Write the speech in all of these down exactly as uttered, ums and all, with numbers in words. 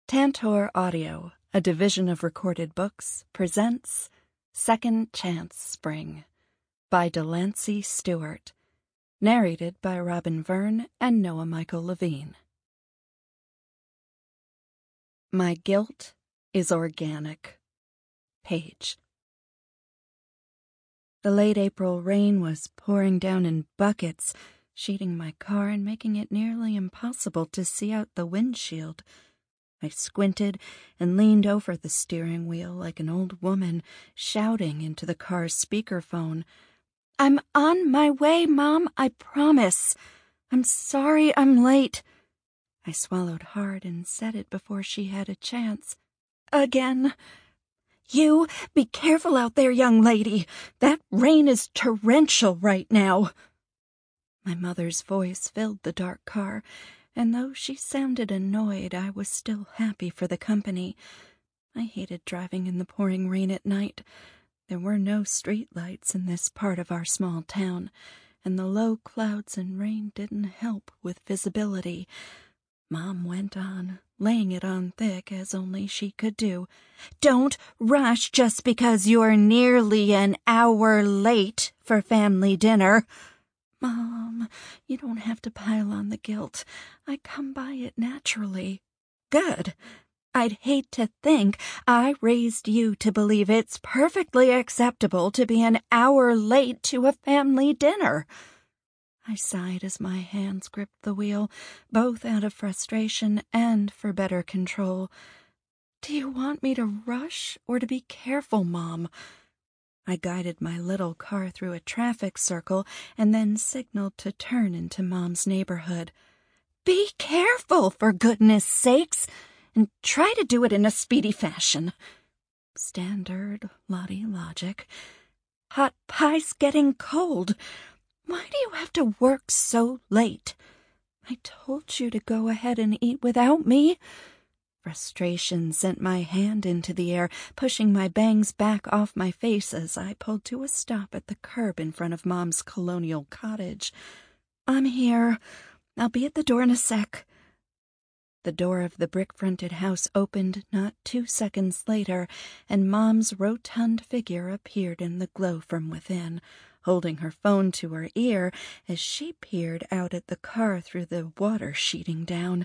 Tantor Audio, a division of Recorded Books, presents Second Chance Spring by Delancey Stewart, narrated by Robin Verne and Noah Michael Levine. My guilt is organic. Page. The late April rain was pouring down in buckets, sheeting my car and making it nearly impossible to see out the windshield. I squinted and leaned over the steering wheel like an old woman, shouting into the car's speakerphone. "I'm on my way, Mom, I promise. I'm sorry I'm late." I swallowed hard and said it before she had a chance. Again. "You be careful out there, young lady. That rain is torrential right now." My mother's voice filled the dark car, and though she sounded annoyed, I was still happy for the company. I hated driving in the pouring rain at night. There were no street lights in this part of our small town, and the low clouds and rain didn't help with visibility. Mom went on, laying it on thick as only she could do. "Don't rush just because you're nearly an hour late for family dinner." "Mom, you don't have to pile on the guilt. I come by it naturally." "Good. I'd hate to think I raised you to believe it's perfectly acceptable to be an hour late to a family dinner." I sighed as my hands gripped the wheel, both out of frustration and for better control. "Do you want me to rush or to be careful, Mom?" I guided my little car through a traffic circle and then signaled to turn into Mom's neighborhood. "Be careful, for goodness sakes, and try to do it in a speedy fashion." Standard Lottie logic. "Hot pie's getting cold. Why do you have to work so late? I told you to go ahead and eat without me." Frustration sent my hand into the air, pushing my bangs back off my face as I pulled to a stop at the curb in front of Mom's colonial cottage. "I'm here. I'll be at the door in a sec." The door of the brick-fronted house opened not two seconds later, and Mom's rotund figure appeared in the glow from within, holding her phone to her ear as she peered out at the car through the water sheeting down.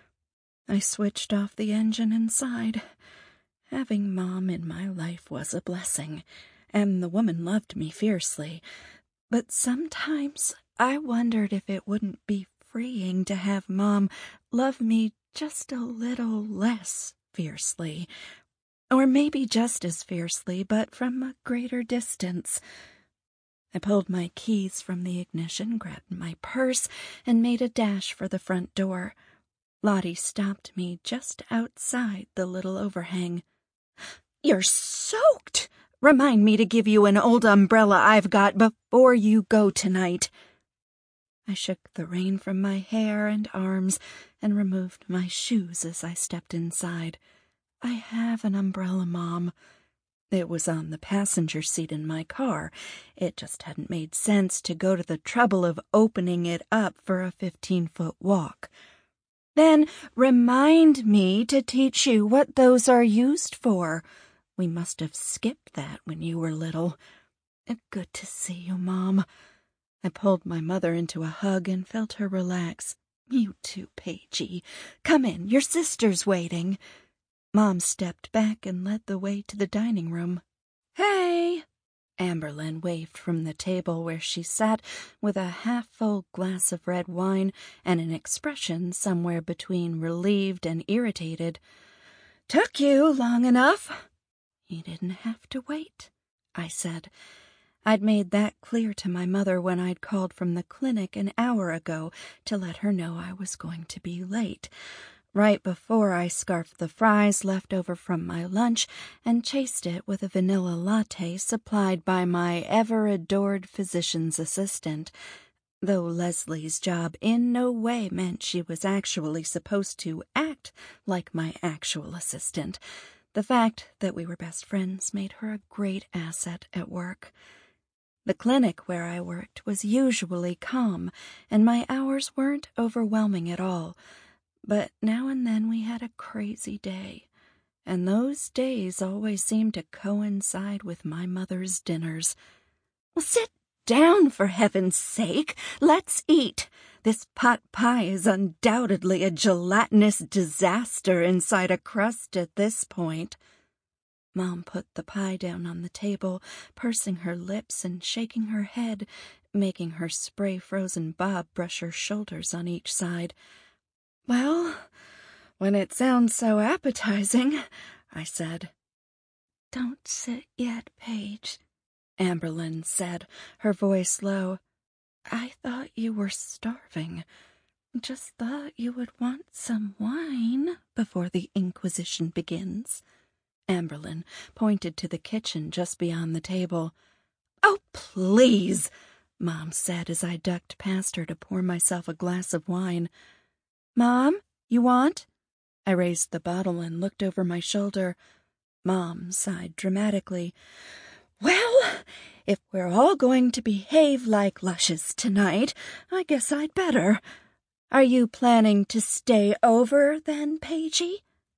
I switched off the engine and sighed. Having Mom in my life was a blessing, and the woman loved me fiercely. But sometimes I wondered if it wouldn't be freeing to have Mom love me just a little less fiercely, or maybe just as fiercely, but from a greater distance. I pulled my keys from the ignition, grabbed my purse, and made a dash for the front door. Lottie stopped me just outside the little overhang. "You're soaked! Remind me to give you an old umbrella I've got before you go tonight." I shook the rain from my hair and arms and removed my shoes as I stepped inside. "I have an umbrella, Mom." It was on the passenger seat in my car. It just hadn't made sense to go to the trouble of opening it up for a fifteen-foot walk. "Then remind me to teach you what those are used for. We must have skipped that when you were little." "Good to see you, Mom." I pulled my mother into a hug and felt her relax. "You too, Paigey. Come in, your sister's waiting." Mom stepped back and led the way to the dining room. "Hey!" Amberlynn waved from the table where she sat with a half-full glass of red wine and an expression somewhere between relieved and irritated. "Took you long enough." "You didn't have to wait," I said. I'd made that clear to my mother when I'd called from the clinic an hour ago to let her know I was going to be late, right before I scarfed the fries left over from my lunch and chased it with a vanilla latte supplied by my ever-adored physician's assistant, though Leslie's job in no way meant she was actually supposed to act like my actual assistant. The fact that we were best friends made her a great asset at work. The clinic where I worked was usually calm, and my hours weren't overwhelming at all. But now and then we had a crazy day, and those days always seemed to coincide with my mother's dinners. Well, sit down, for heaven's sake. Let's eat. This pot pie is undoubtedly a gelatinous disaster inside a crust at this point. Mom put the pie down on the table, pursing her lips and shaking her head, making her spray frozen bob brush her shoulders on each side. Well, when it sounds so appetizing, I said. Don't sit yet, Paige, Amberlynn said, her voice low. I thought you were starving. Just thought you would want some wine before the Inquisition begins. Amberlynn pointed to the kitchen just beyond the table. Oh, please, Mom said as I ducked past her to pour myself a glass of wine. Mom, you want? I raised the bottle and looked over my shoulder. Mom sighed dramatically. Well, if we're all going to behave like lushes tonight, I guess I'd better. Are you planning to stay over, then, Paigey?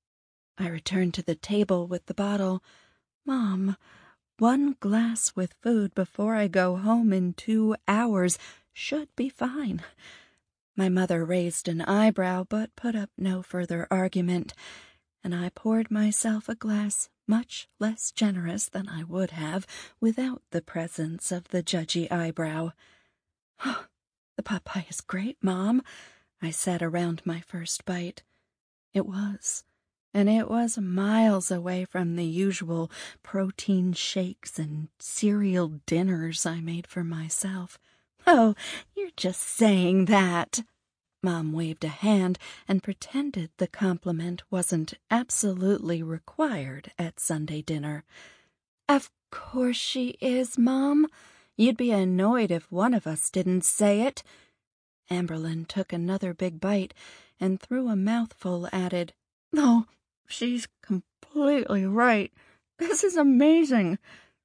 I returned to the table with the bottle. Mom, one glass with food before I go home in two hours should be fine. My mother raised an eyebrow but put up no further argument, and I poured myself a glass much less generous than I would have without the presence of the judgy eyebrow. Oh, the pot pie is great, Mom, I said around my first bite. It was, and it was miles away from the usual protein shakes and cereal dinners I made for myself. Oh, you're just saying that. Mom waved a hand and pretended the compliment wasn't absolutely required at Sunday dinner. Of course she is, Mom. You'd be annoyed if one of us didn't say it. Amberlynn took another big bite and through a mouthful added, No, she's completely right. This is amazing.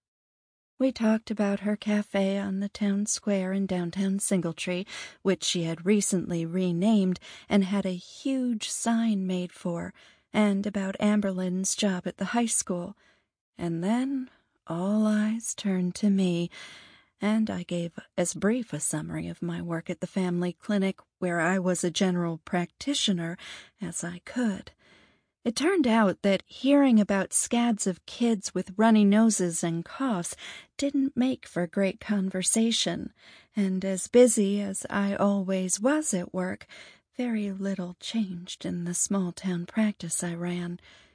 We talked about her cafe on the town square in downtown Singletree, which she had recently renamed and had a huge sign made for, and about Amberlynn's job at the high school. And then all eyes turned to me, and I gave as brief a summary of my work at the family clinic, where I was a general practitioner, as I could. It turned out that hearing about scads of kids with runny noses and coughs didn't make for great conversation, and as busy as I always was at work, very little changed in the small-town practice I ran.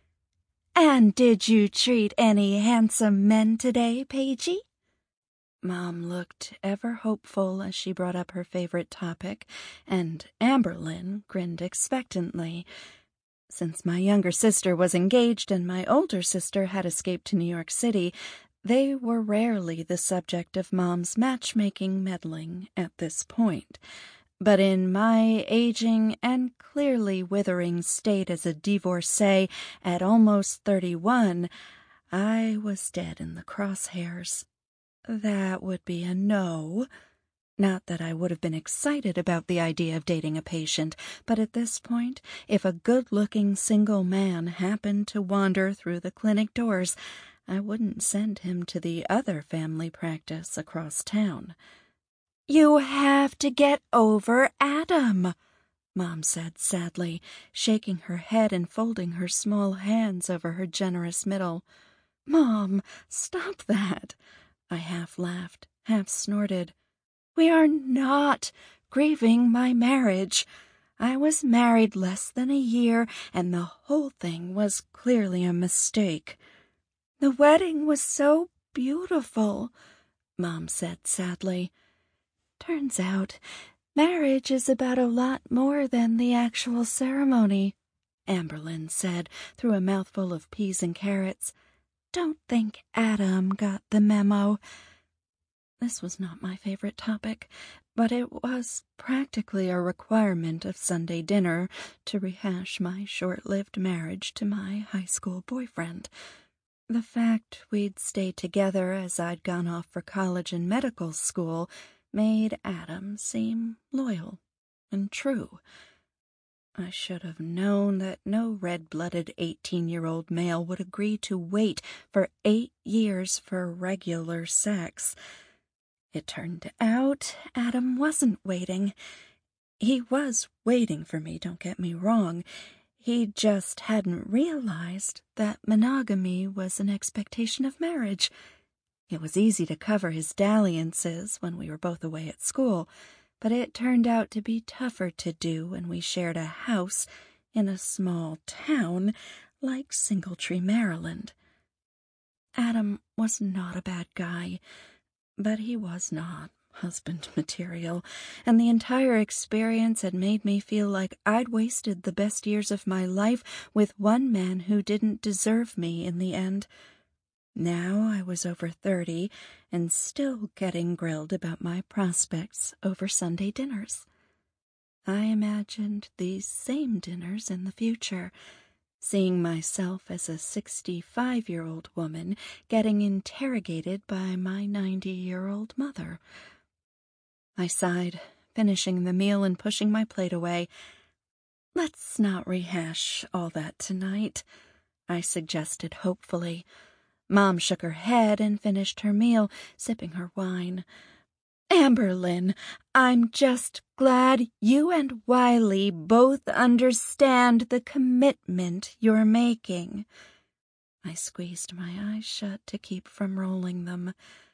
And did you treat any handsome men today, Paigey? Mom looked ever hopeful as she brought up her favorite topic, and Amberlynn grinned expectantly. Since my younger sister was engaged and my older sister had escaped to New York City, they were rarely the subject of Mom's matchmaking meddling at this point. But in my aging and clearly withering state as a divorcee at almost thirty-one, I was dead in the crosshairs. That would be a no. Not that I would have been excited about the idea of dating a patient, but at this point, if a good-looking single man happened to wander through the clinic doors, I wouldn't send him to the other family practice across town. You have to get over Adam, Mom said sadly, shaking her head and folding her small hands over her generous middle. Mom, stop that. I half laughed, half snorted. We are not grieving my marriage. I was married less than a year, and the whole thing was clearly a mistake. The wedding was so beautiful, Mom said sadly. Turns out, marriage is about a lot more than the actual ceremony, Amberlynn said through a mouthful of peas and carrots. Don't think Adam got the memo. This was not my favorite topic, but it was practically a requirement of Sunday dinner to rehash my short-lived marriage to my high school boyfriend. The fact we'd stayed together as I'd gone off for college and medical school made Adam seem loyal and true. I should have known that no red-blooded eighteen-year-old male would agree to wait for eight years for regular sex. It turned out Adam wasn't waiting. He was waiting for me, don't get me wrong. He just hadn't realized that monogamy was an expectation of marriage. It was easy to cover his dalliances when we were both away at school, but it turned out to be tougher to do when we shared a house in a small town like Singletree, Maryland. Adam was not a bad guy, but he was not husband material, and the entire experience had made me feel like I'd wasted the best years of my life with one man who didn't deserve me in the end. Now I was over thirty and still getting grilled about my prospects over Sunday dinners. I imagined these same dinners in the future, seeing myself as a sixty-five-year-old woman getting interrogated by my ninety-year-old mother. I sighed, finishing the meal and pushing my plate away. "Let's not rehash all that tonight," I suggested hopefully. Mom shook her head and finished her meal, sipping her wine. "Amberlynn, I'm just glad you and Wiley both understand the commitment you're making." I squeezed my eyes shut to keep from rolling them.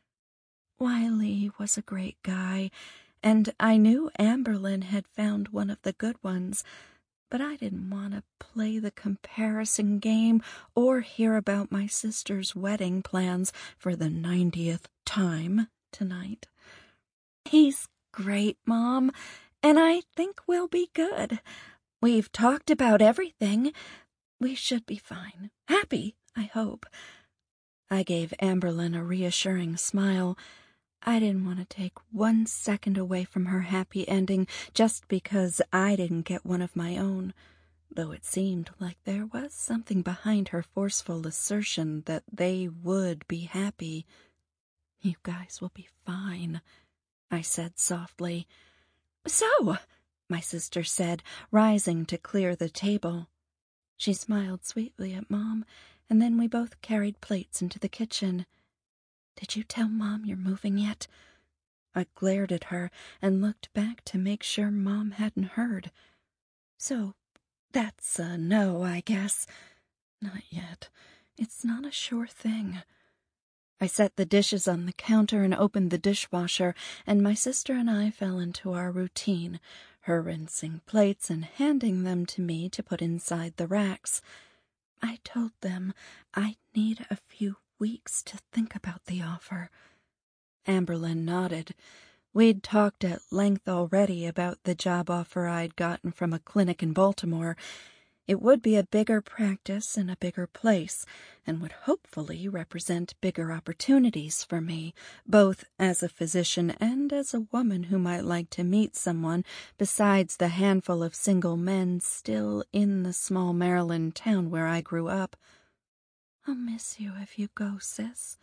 Wiley was a great guy, and I knew Amberlynn had found one of the good ones, but I didn't want to play the comparison game or hear about my sister's wedding plans for the ninetieth time tonight. "He's great, Mom, and I think we'll be good. We've talked about everything. We should be fine. Happy, I hope." I gave Amberlynn a reassuring smile. I didn't want to take one second away from her happy ending just because I didn't get one of my own, though it seemed like there was something behind her forceful assertion that they would be happy. "You guys will be fine," I said softly. "So," my sister said, rising to clear the table. She smiled sweetly at Mom, and then we both carried plates into the kitchen. "Did you tell Mom you're moving yet?" I glared at her and looked back to make sure Mom hadn't heard. "So, that's a no, I guess." "Not yet. It's not a sure thing." I set the dishes on the counter and opened the dishwasher, and my sister and I fell into our routine, her rinsing plates and handing them to me to put inside the racks. I told them I'd need a few weeks to think about the offer. Amberlynn nodded. We'd talked at length already about the job offer I'd gotten from a clinic in Baltimore. It would be a bigger practice in a bigger place, and would hopefully represent bigger opportunities for me, both as a physician and as a woman who might like to meet someone besides the handful of single men still in the small Maryland town where I grew up. "I'll miss you if you go, sis."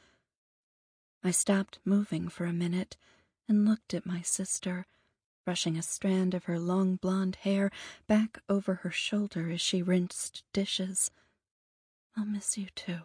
I stopped moving for a minute and looked at my sister, brushing a strand of her long blonde hair back over her shoulder as she rinsed dishes. "I'll miss you too."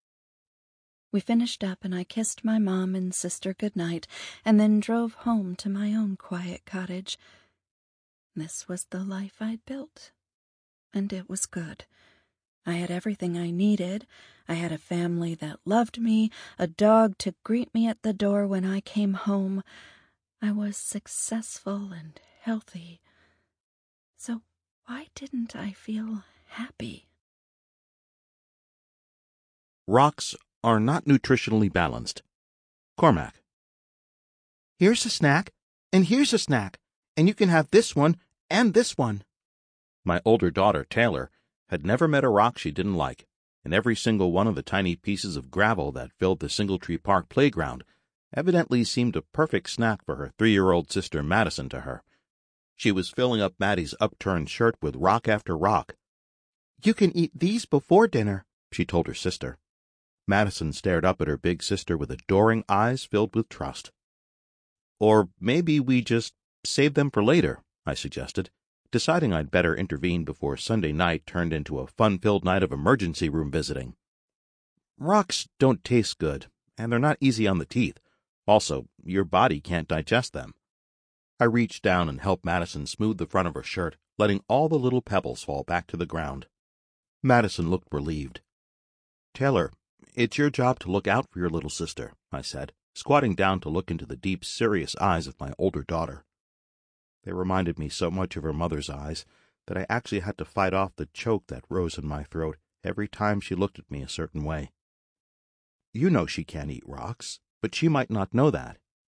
We finished up and I kissed my mom and sister goodnight and then drove home to my own quiet cottage. This was the life I'd built, and it was good. I had everything I needed. I had a family that loved me, a dog to greet me at the door when I came home. I was successful and healthy. So why didn't I feel happy? Rocks are not nutritionally balanced. Cormac. Here's a snack, and here's a snack, and you can have this one and this one. My older daughter, Taylor, had never met a rock she didn't like, and every single one of the tiny pieces of gravel that filled the Singletree Park playground evidently seemed a perfect snack for her three-year-old sister Madison to her. She was filling up Maddie's upturned shirt with rock after rock. "You can eat these before dinner," she told her sister. Madison stared up at her big sister with adoring eyes filled with trust. "Or maybe we just save them for later," I suggested. deciding I'd better intervene before Sunday night turned into a fun-filled night of emergency room visiting. Rocks don't taste good, and they're not easy on the teeth. Also, your body can't digest them. I reached down and helped Madison smooth the front of her shirt, letting all the little pebbles fall back to the ground. Madison looked relieved. "Taylor, it's your job to look out for your little sister," I said, squatting down to look into the deep, serious eyes of my older daughter. They reminded me so much of her mother's eyes that I actually had to fight off the choke that rose in my throat every time she looked at me a certain way. "You know she can't eat rocks, but she might not know that."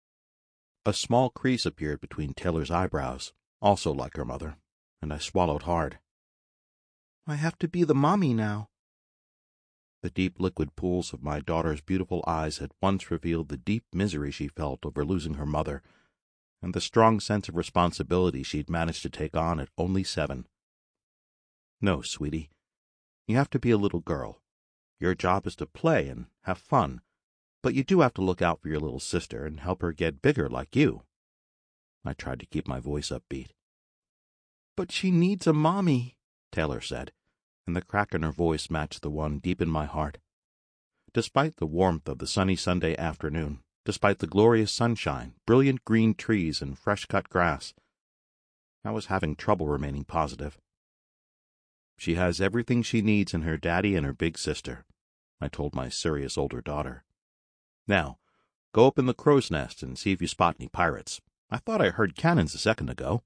A small crease appeared between Taylor's eyebrows, also like her mother, and I swallowed hard. "I have to be the mommy now." The deep liquid pools of my daughter's beautiful eyes had once revealed the deep misery she felt over losing her mother, and the strong sense of responsibility she'd managed to take on at only seven. "No, sweetie, you have to be a little girl. Your job is to play and have fun, but you do have to look out for your little sister and help her get bigger like you." I tried to keep my voice upbeat. "But she needs a mommy," Taylor said, and the crack in her voice matched the one deep in my heart. Despite the warmth of the sunny Sunday afternoon, despite the glorious sunshine, brilliant green trees, and fresh-cut grass, I was having trouble remaining positive. "She has everything she needs in her daddy and her big sister," I told my serious older daughter. "Now, go up in the crow's nest and see if you spot any pirates. I thought I heard cannons a second ago."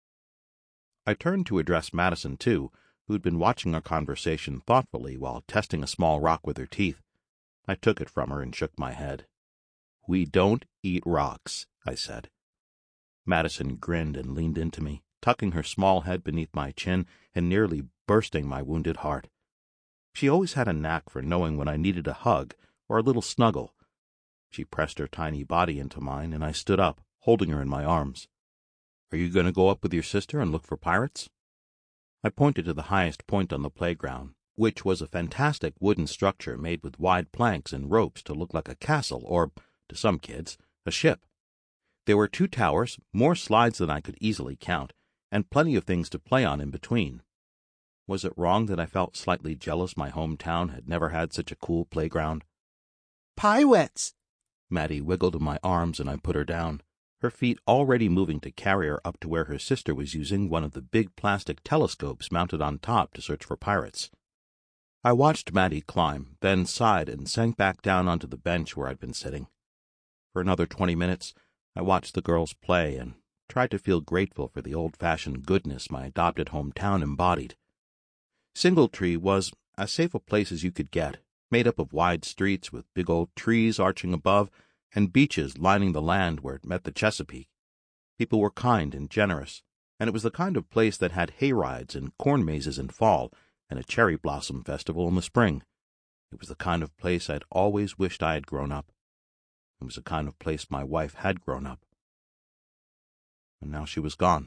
I turned to address Madison, too, who'd been watching our conversation thoughtfully while testing a small rock with her teeth. I took it from her and shook my head. "We don't eat rocks," I said. Madison grinned and leaned into me, tucking her small head beneath my chin and nearly bursting my wounded heart. She always had a knack for knowing when I needed a hug or a little snuggle. She pressed her tiny body into mine, and I stood up, holding her in my arms. "Are you going to go up with your sister and look for pirates?" I pointed to the highest point on the playground, which was a fantastic wooden structure made with wide planks and ropes to look like a castle or, to some kids, a ship. There were two towers, more slides than I could easily count, and plenty of things to play on in between. Was it wrong that I felt slightly jealous my hometown had never had such a cool playground? "Pirates!" Maddie wiggled in my arms and I put her down, her feet already moving to carry her up to where her sister was using one of the big plastic telescopes mounted on top to search for pirates. I watched Maddie climb, then sighed and sank back down onto the bench where I'd been sitting. For another twenty minutes, I watched the girls play and tried to feel grateful for the old-fashioned goodness my adopted hometown embodied. Singletree was as safe a place as you could get, made up of wide streets with big old trees arching above and beaches lining the land where it met the Chesapeake. People were kind and generous, and it was the kind of place that had hay rides and corn mazes in fall and a cherry blossom festival in the spring. It was the kind of place I'd always wished I had grown up. It was the kind of place my wife had grown up. And now she was gone.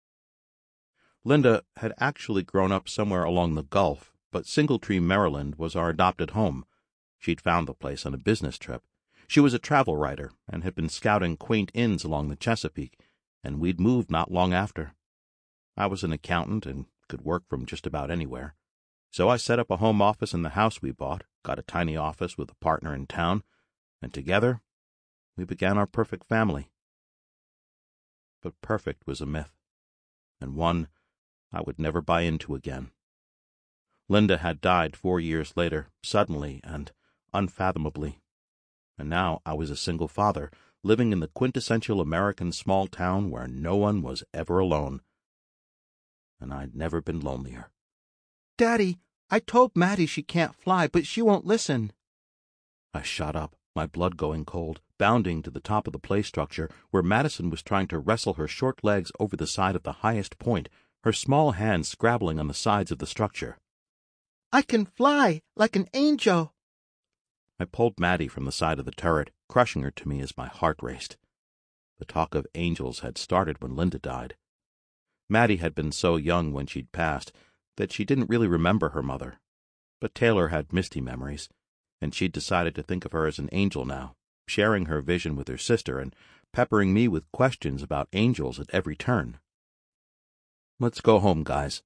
Linda had actually grown up somewhere along the Gulf, but Singletree, Maryland was our adopted home. She'd found the place on a business trip. She was a travel writer and had been scouting quaint inns along the Chesapeake, and we'd moved not long after. I was an accountant and could work from just about anywhere. So I set up a home office in the house we bought, got a tiny office with a partner in town, and together we began our perfect family. But perfect was a myth, and one I would never buy into again. Linda had died four years later, suddenly and unfathomably, and now I was a single father, living in the quintessential American small town where no one was ever alone. And I'd never been lonelier. "Daddy, I told Maddie she can't fly, but she won't listen." I shot up, my blood going cold, bounding to the top of the play structure, where Madison was trying to wrestle her short legs over the side of the highest point, her small hands scrabbling on the sides of the structure. "I can fly like an angel." I pulled Maddie from the side of the turret, crushing her to me as my heart raced. The talk of angels had started when Linda died. Maddie had been so young when she'd passed that she didn't really remember her mother. But Taylor had misty memories, and she'd decided to think of her as an angel now, sharing her vision with her sister and peppering me with questions about angels at every turn. Let's go home, guys."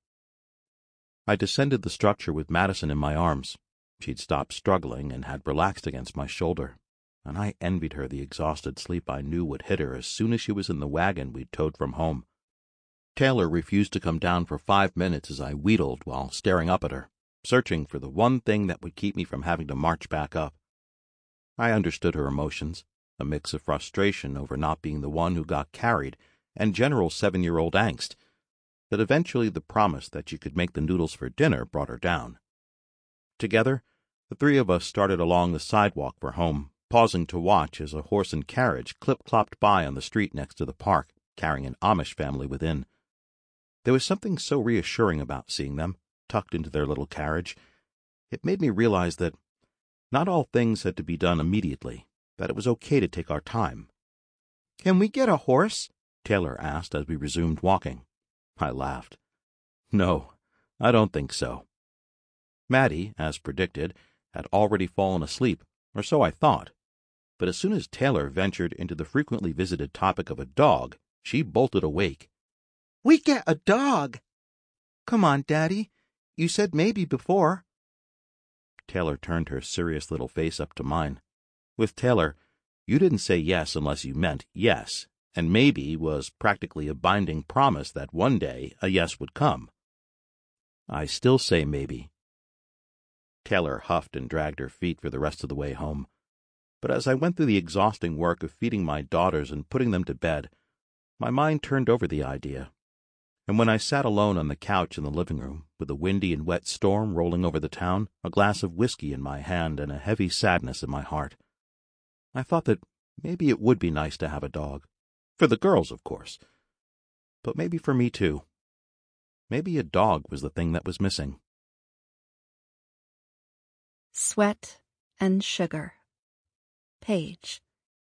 I descended the structure with Madison in my arms. She'd stopped struggling and had relaxed against my shoulder, and I envied her the exhausted sleep I knew would hit her as soon as she was in the wagon we'd towed from home. Taylor refused to come down for five minutes as I wheedled while staring up at her, searching for the one thing that would keep me from having to march back up. I understood her emotions, a mix of frustration over not being the one who got carried and general seven-year-old angst, that eventually the promise that she could make the noodles for dinner brought her down. Together, the three of us started along the sidewalk for home, pausing to watch as a horse and carriage clip-clopped by on the street next to the park, carrying an Amish family within. There was something so reassuring about seeing them, tucked into their little carriage. It made me realize that not all things had to be done immediately, that it was okay to take our time. "Can we get a horse?" Taylor asked as we resumed walking. I laughed. "No, I don't think so." Maddie, as predicted, had already fallen asleep, or so I thought. But as soon as Taylor ventured into the frequently visited topic of a dog, she bolted awake. "We get a dog!" "Come on, Daddy. You said maybe before." Taylor turned her serious little face up to mine. With Taylor, you didn't say yes unless you meant yes, and maybe was practically a binding promise that one day a yes would come. "I still say maybe." Taylor huffed and dragged her feet for the rest of the way home. But as I went through the exhausting work of feeding my daughters and putting them to bed, my mind turned over the idea. And when I sat alone on the couch in the living room, with a windy and wet storm rolling over the town, a glass of whiskey in my hand and a heavy sadness in my heart, I thought that maybe it would be nice to have a dog. For the girls, of course. But maybe for me, too. Maybe a dog was the thing that was missing. Sweat and Sugar. Page.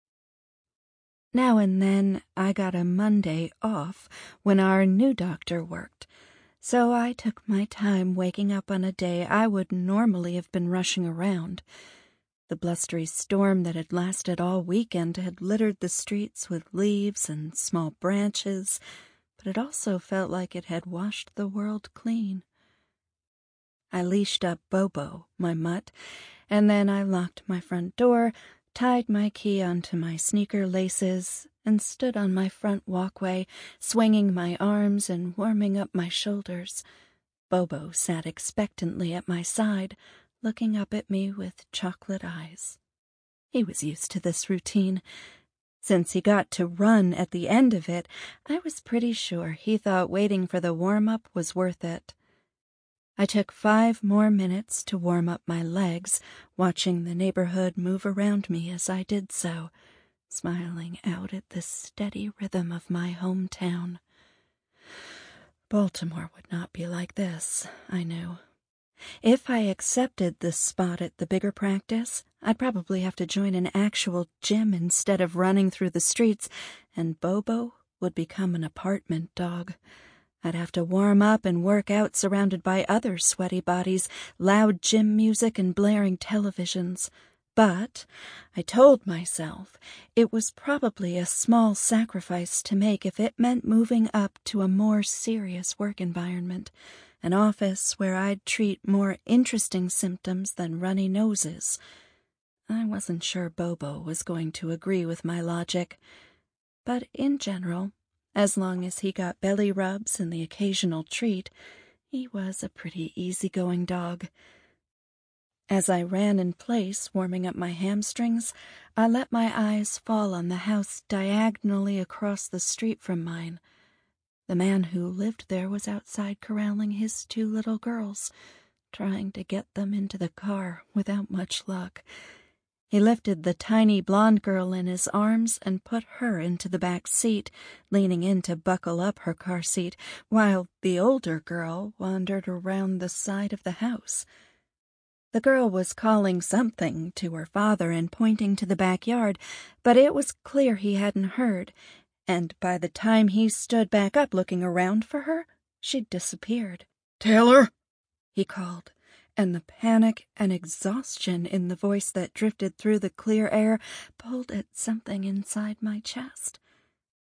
Now and then I got a Monday off when our new doctor worked, so I took my time waking up on a day I would normally have been rushing around. The blustery storm that had lasted all weekend had littered the streets with leaves and small branches, but it also felt like it had washed the world clean. I leashed up Bobo, my mutt, and then I locked my front door, tied my key onto my sneaker laces, and stood on my front walkway, swinging my arms and warming up my shoulders. Bobo sat expectantly at my side, looking up at me with chocolate eyes. He was used to this routine. Since he got to run at the end of it, I was pretty sure he thought waiting for the warm-up was worth it. I took five more minutes to warm up my legs, watching the neighborhood move around me as I did so, smiling out at the steady rhythm of my hometown. Baltimore would not be like this, I knew. If I accepted the spot at the bigger practice, I'd probably have to join an actual gym instead of running through the streets, and Bobo would become an apartment dog. I'd have to warm up and work out surrounded by other sweaty bodies, loud gym music, and blaring televisions. But I told myself it was probably a small sacrifice to make if it meant moving up to a more serious work environment, an office where I'd treat more interesting symptoms than runny noses. I wasn't sure Bobo was going to agree with my logic, but in general, as long as he got belly rubs and the occasional treat, he was a pretty easygoing dog. As I ran in place, warming up my hamstrings, I let my eyes fall on the house diagonally across the street from mine. The man who lived there was outside corralling his two little girls, trying to get them into the car without much luck. He lifted the tiny blonde girl in his arms and put her into the back seat, leaning in to buckle up her car seat, while the older girl wandered around the side of the house. The girl was calling something to her father and pointing to the backyard, but it was clear he hadn't heard, and by the time he stood back up looking around for her, she'd disappeared. "Taylor?" he called, and the panic and exhaustion in the voice that drifted through the clear air pulled at something inside my chest.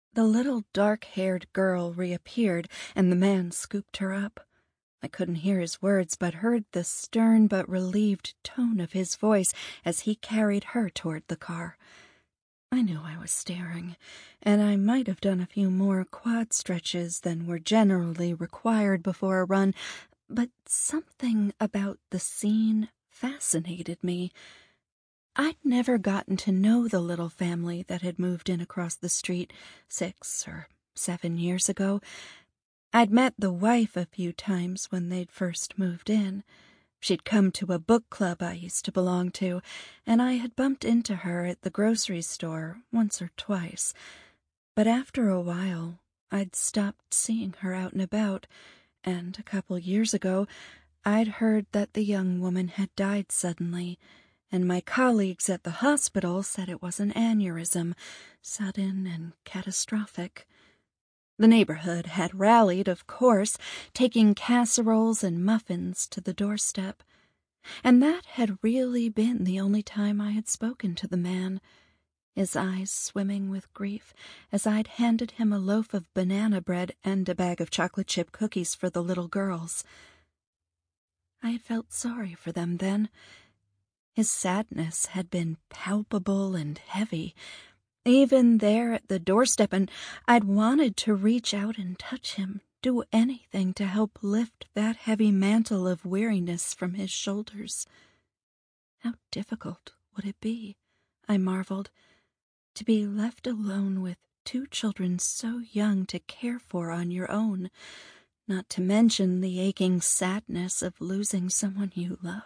The little dark-haired girl reappeared, and the man scooped her up. I couldn't hear his words, but heard the stern but relieved tone of his voice as he carried her toward the car. I knew I was staring, and I might have done a few more quad stretches than were generally required before a run, but something about the scene fascinated me. I'd never gotten to know the little family that had moved in across the street six or seven years ago. I'd met the wife a few times when they'd first moved in. She'd come to a book club I used to belong to, and I had bumped into her at the grocery store once or twice. But after a while, I'd stopped seeing her out and about, and a couple years ago, I'd heard that the young woman had died suddenly, and my colleagues at the hospital said it was an aneurysm, sudden and catastrophic. The neighborhood had rallied, of course, taking casseroles and muffins to the doorstep. And that had really been the only time I had spoken to the man, his eyes swimming with grief as I'd handed him a loaf of banana bread and a bag of chocolate chip cookies for the little girls. I had felt sorry for them then. His sadness had been palpable and heavy, even there at the doorstep, and I'd wanted to reach out and touch him, do anything to help lift that heavy mantle of weariness from his shoulders. How difficult would it be, I marveled, to be left alone with two children so young to care for on your own, not to mention the aching sadness of losing someone you love.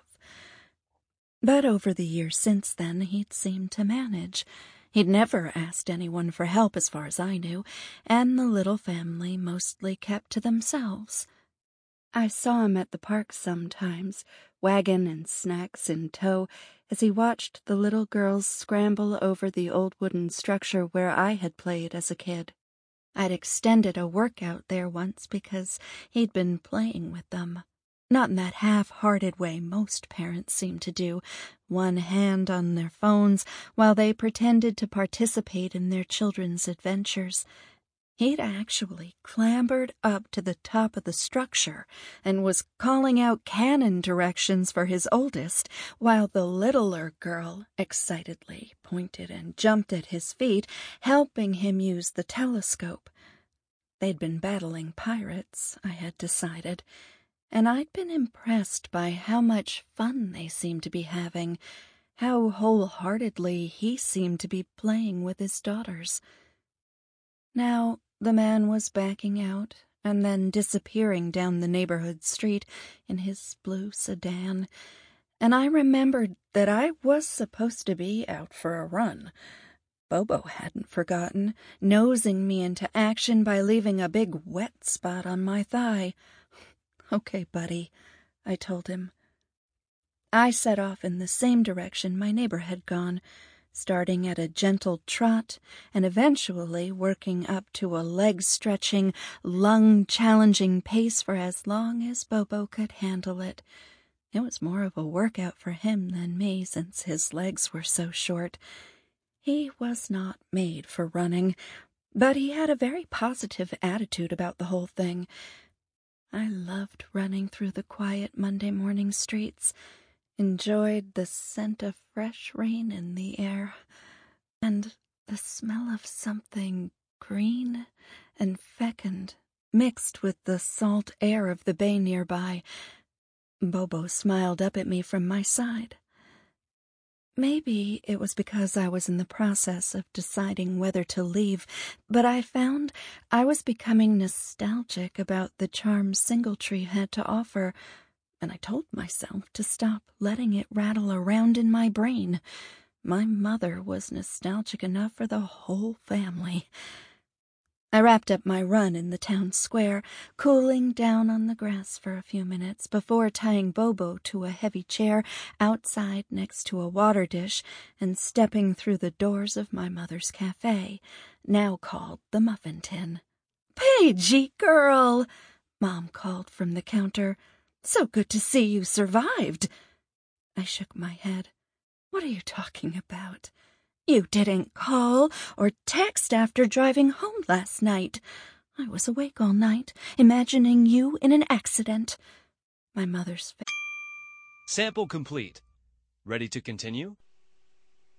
But over the years since then, he'd seemed to manage. He'd never asked anyone for help as far as I knew, and the little family mostly kept to themselves. I saw him at the park sometimes, wagon and snacks in tow, as he watched the little girls scramble over the old wooden structure where I had played as a kid. I'd extended a workout there once because he'd been playing with them. Not in that half-hearted way most parents seem to do, one hand on their phones while they pretended to participate in their children's adventures. He'd actually clambered up to the top of the structure and was calling out cannon directions for his oldest, while the littler girl excitedly pointed and jumped at his feet, helping him use the telescope. They'd been battling pirates, I had decided, and I'd been impressed by how much fun they seemed to be having, how wholeheartedly he seemed to be playing with his daughters. Now the man was backing out and then disappearing down the neighborhood street in his blue sedan, and I remembered that I was supposed to be out for a run. Bobo hadn't forgotten, nosing me into action by leaving a big wet spot on my thigh. "Okay, buddy," I told him. I set off in the same direction my neighbor had gone, starting at a gentle trot and eventually working up to a leg-stretching, lung-challenging pace for as long as Bobo could handle it. It was more of a workout for him than me, since his legs were so short. He was not made for running, but he had a very positive attitude about the whole thing. I loved running through the quiet Monday morning streets, enjoyed the scent of fresh rain in the air, and the smell of something green and fecund mixed with the salt air of the bay nearby. Bobo smiled up at me from my side. Maybe it was because I was in the process of deciding whether to leave, but I found I was becoming nostalgic about the charm Singletree had to offer, and I told myself to stop letting it rattle around in my brain. My mother was nostalgic enough for the whole family. I wrapped up my run in the town square, cooling down on the grass for a few minutes before tying Bobo to a heavy chair outside next to a water dish and stepping through the doors of my mother's cafe, now called the Muffin Tin. "Paigey, girl!" Mom called from the counter. "So good to see you survived." I shook my head. "What are you talking about?" You didn't call or text after driving home last night. I was awake all night, imagining you in an accident. My mother's face. Sample complete. Ready to continue?